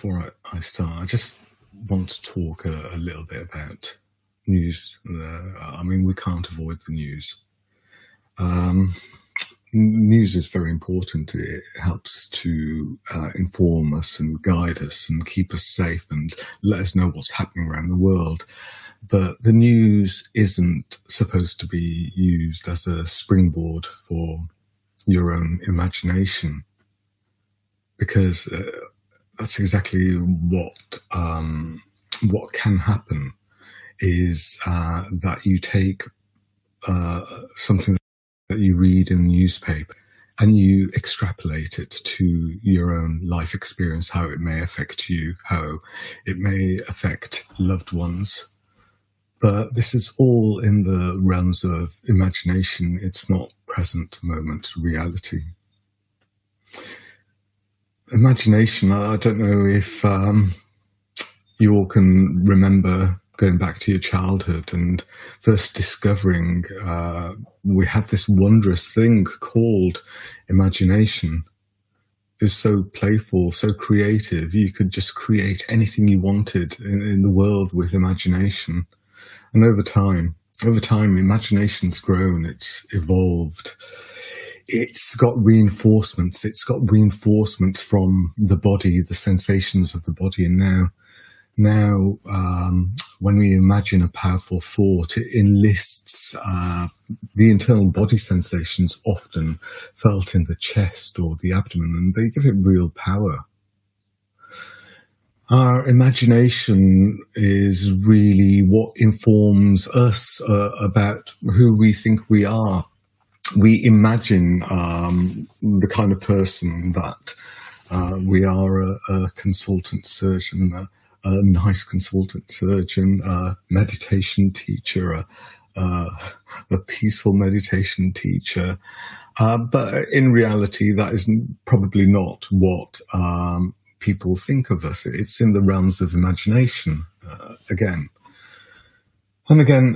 Before I start, I just want to talk a little bit about news. I mean, we can't avoid the news. News is very important. It helps to inform us and guide us and keep us safe and let us know what's happening around the world. But the news isn't supposed to be used as a springboard for your own imagination, because that's exactly what can happen is that you take something that you read in the newspaper and you extrapolate it to your own life experience, how it may affect you, how it may affect loved ones. But this is all in the realms of imagination. It's not present moment reality. Imagination, I don't know if you all can remember going back to your childhood and first discovering we have this wondrous thing called imagination. It was so playful, so creative. You could just create anything you wanted in the world with imagination. And over time, imagination's grown, it's evolved. It's got reinforcements. It's got reinforcements from the body, the sensations of the body. And now, when we imagine a powerful thought, it enlists the internal body sensations often felt in the chest or the abdomen, and they give it real power. Our imagination is really what informs us about who we think we are. We imagine the kind of person that we are, a consultant surgeon, a nice consultant surgeon, a meditation teacher, a peaceful meditation teacher. But in reality, that is probably not what people think of us. It's in the realms of imagination again. And again,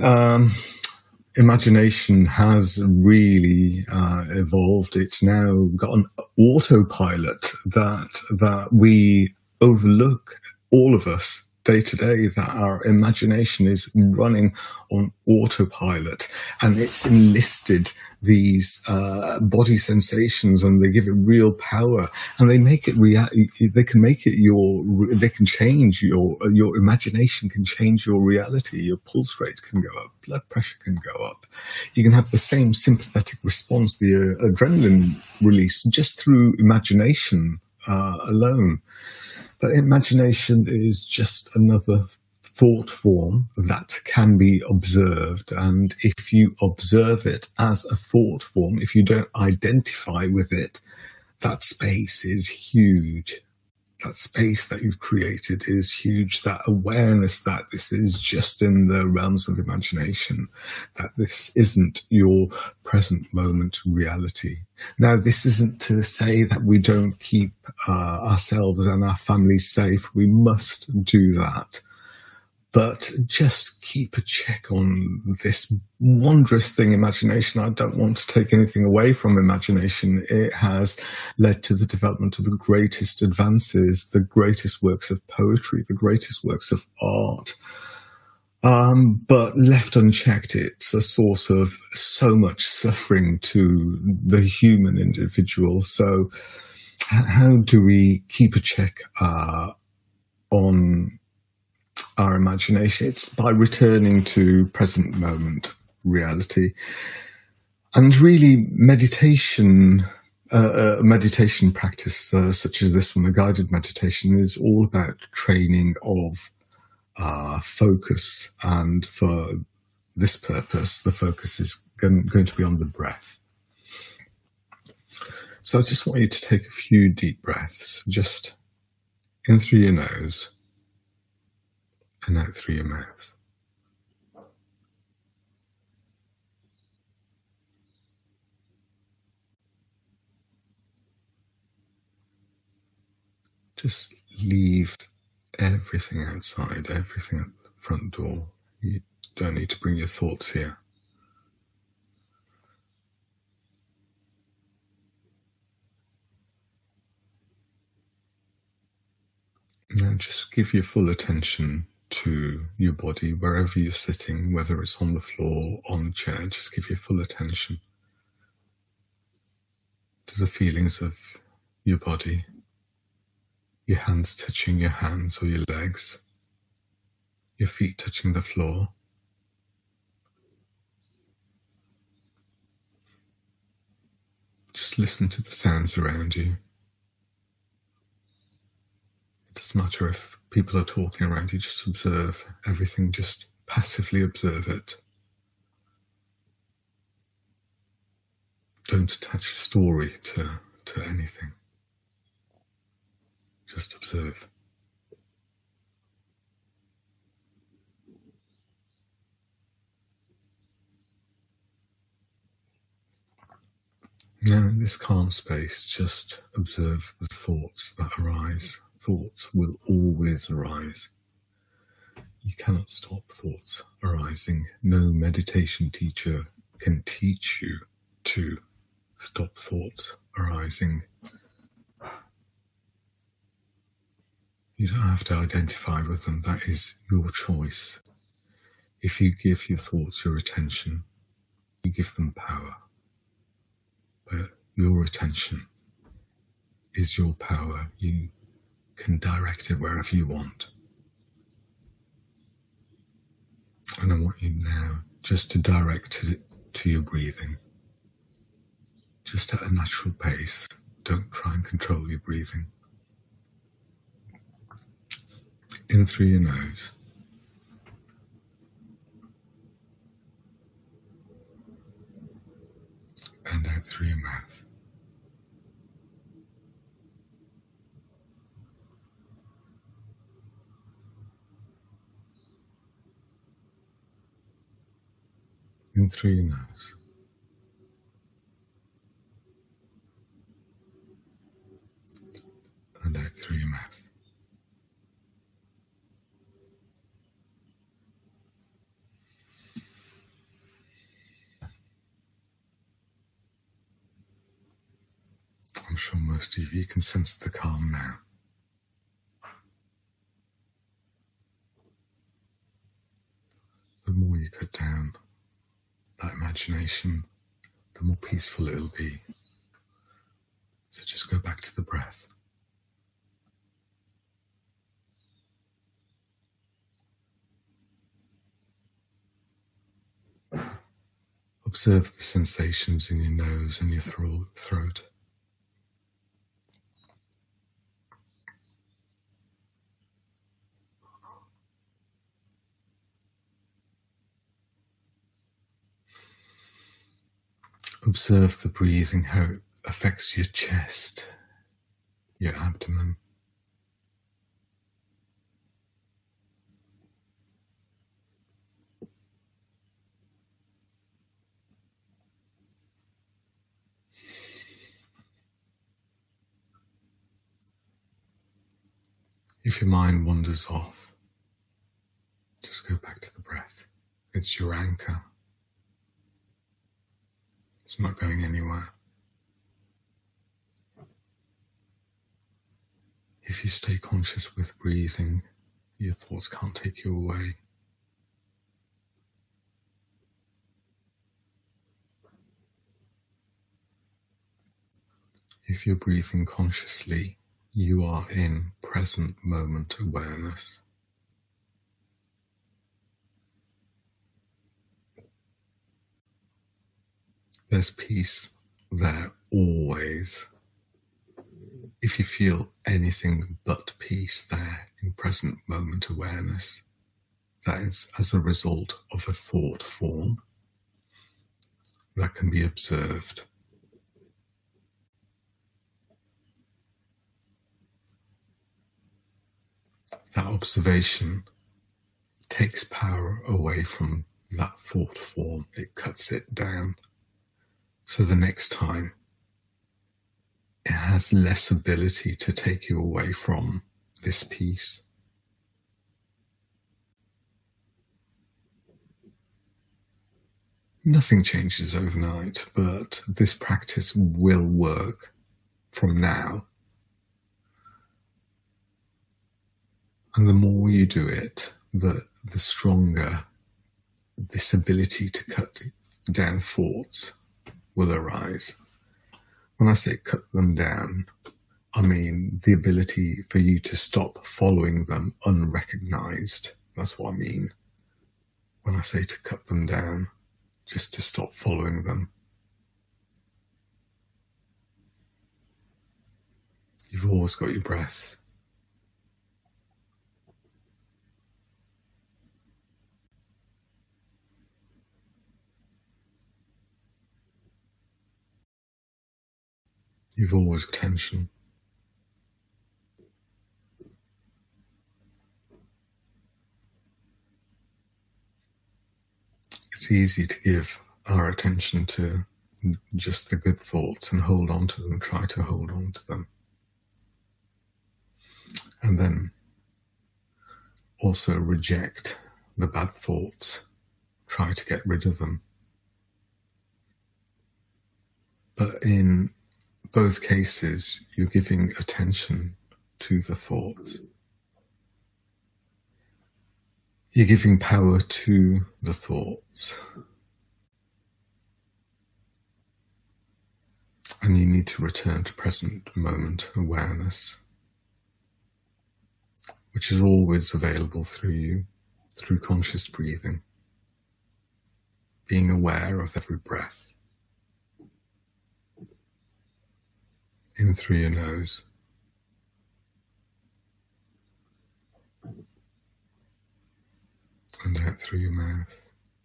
imagination has really evolved. It's now got an autopilot that we overlook, all of us, day to day, that our imagination is running on autopilot, and it's enlisted these body sensations, and they give it real power, and they make it they can make it they can change your imagination can change your reality. Your pulse rate can go up, blood pressure can go up. You can have the same sympathetic response, the adrenaline release, just through imagination alone. But imagination is just another thought form that can be observed. And if you observe it as a thought form, if you don't identify with it, that space is huge. That space that you've created is huge. That awareness that this is just in the realms of imagination, that this isn't your present moment reality. Now, this isn't to say that we don't keep ourselves and our families safe. We must do that. But just keep a check on this wondrous thing, imagination. I don't want to take anything away from imagination. It has led to the development of the greatest advances, the greatest works of poetry, the greatest works of art. But left unchecked, it's a source of so much suffering to the human individual. So how do we keep a check on our imagination? It's by returning to present moment reality. And really, meditation practice such as this one, a guided meditation, is all about training of focus. And for this purpose, the focus is going to be on the breath. So I just want you to take a few deep breaths, just in through your nose and out through your mouth. Just leave everything outside, everything at the front door. You don't need to bring your thoughts here. Now just give your full attention to your body, wherever you're sitting, whether it's on the floor, on the chair. Just give your full attention to the feelings of your body, your hands touching your hands or your legs, your feet touching the floor. Just listen to the sounds around you. It doesn't matter if people are talking around you, just observe everything, just passively observe it. Don't attach a story to anything. Just observe. Now in this calm space, just observe the thoughts that arise. Thoughts will always arise. You cannot stop thoughts arising. No meditation teacher can teach you to stop thoughts arising. You don't have to identify with them. That is your choice. If you give your thoughts your attention, you give them power. But your attention is your power. You can direct it wherever you want. And I want you now just to direct it to your breathing. Just at a natural pace. Don't try and control your breathing. In through your nose. And out through your mouth. In through your nose. And out through your mouth. I'm sure most of you can sense the calm now. The more you cut down that imagination, the more peaceful it'll be. So just go back to the breath. Observe the sensations in your nose and your throat. Observe the breathing, how it affects your chest, your abdomen. If your mind wanders off, just go back to the breath. It's your anchor. It's not going anywhere. If you stay conscious with breathing, your thoughts can't take you away. If you're breathing consciously, you are in present moment awareness. There's peace there always. If you feel anything but peace there in present moment awareness, that is as a result of a thought form that can be observed. That observation takes power away from that thought form. It cuts it down. So the next time, it has less ability to take you away from this peace. Nothing changes overnight, but this practice will work from now. And the more you do it, the stronger this ability to cut down thoughts will arise. When I say cut them down, I mean the ability for you to stop following them unrecognized. That's what I mean. When I say to cut them down, just to stop following them. You've always got your breath. You've always got tension. It's easy to give our attention to just the good thoughts and hold on to them, try to hold on to them. And then also reject the bad thoughts, try to get rid of them. But in both cases, you're giving attention to the thoughts. You're giving power to the thoughts. And you need to return to present moment awareness, which is always available through you, through conscious breathing. Being aware of every breath. In through your nose. And out through your mouth.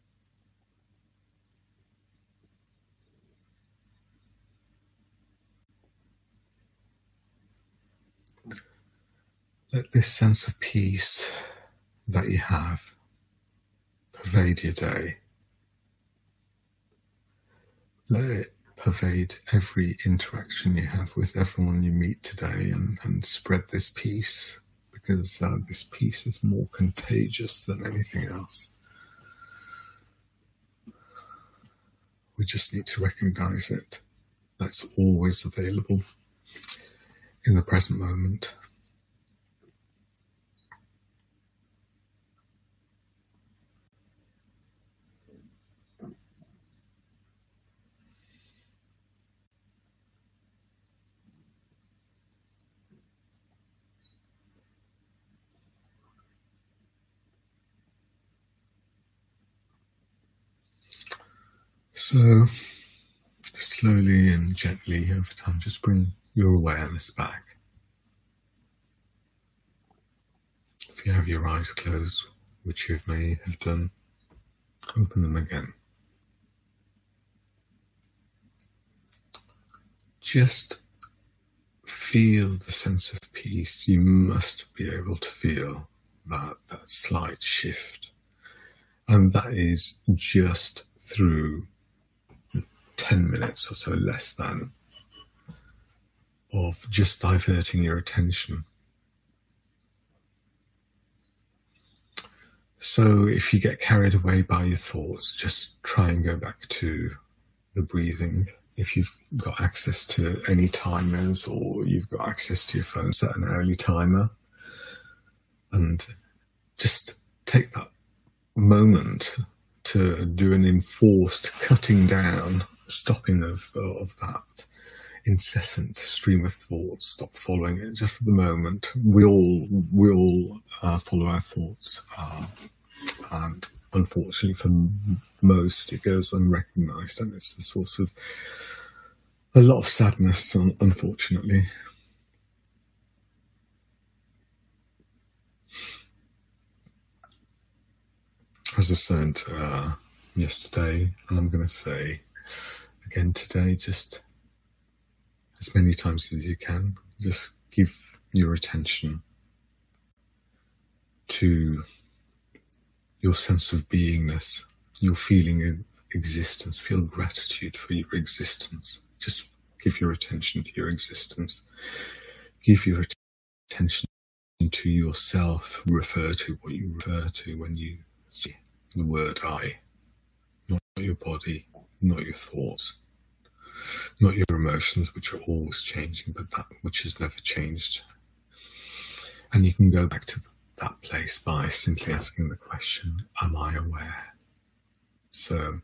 Let this sense of peace that you have pervade your day. Let it pervade every interaction you have with everyone you meet today, and spread this peace, because this peace is more contagious than anything else. We just need to recognize it. That's always available in the present moment. So, slowly and gently over time, just bring your awareness back. If you have your eyes closed, which you may have done, open them again. Just feel the sense of peace. You must be able to feel that slight shift. And that is just through 10 minutes or so, less than, of just diverting your attention. So if you get carried away by your thoughts, just try and go back to the breathing. If you've got access to any timers, or you've got access to your phone, set an early timer, and just take that moment to do an enforced cutting down, stopping of that incessant stream of thoughts. Stop following it just for the moment. We all follow our thoughts, and unfortunately for most it goes unrecognized, and it's the source of a lot of sadness, unfortunately. As I said yesterday, and I'm going to say again today, just as many times as you can, just give your attention to your sense of beingness, your feeling of existence. Feel gratitude for your existence. Just give your attention to your existence. Give your attention to yourself. Refer to what you refer to when you see the word I. Not your body, not your thoughts, not your emotions, which are always changing, but that which has never changed. And you can go back to that place by simply asking the question, am I aware? So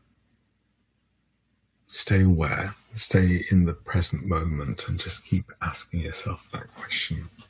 stay aware, stay in the present moment, and just keep asking yourself that question.